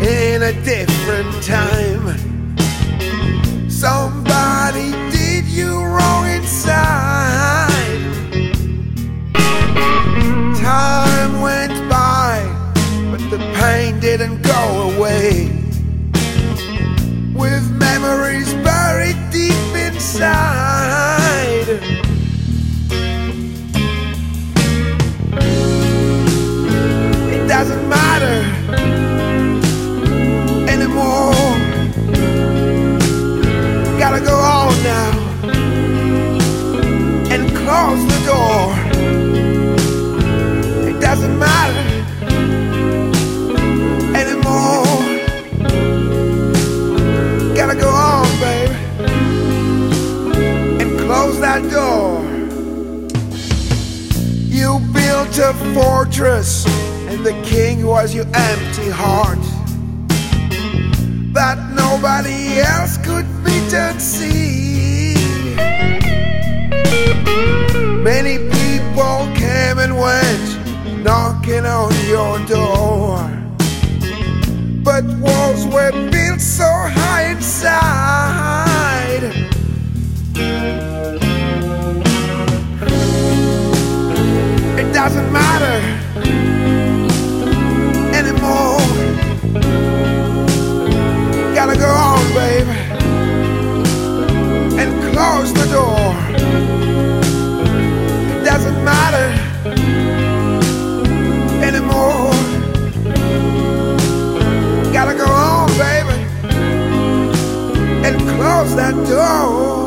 in a different time. Somebody did you wrong inside. Time went by, but the pain didn't go away. With memories buried deep inside, it doesn't matter anymore. Gotta go on now and close the door. It doesn't matter anymore. Gotta go on, baby, and close that door. You built a fortress, and the king was your empty heart that nobody else could beat and see. Many people came and went, knocking on your door, but walls were built so high inside. It doesn't matter anymore. Gotta go on, baby, and close the door. It doesn't matter anymore. Gotta go on, baby, and close that door.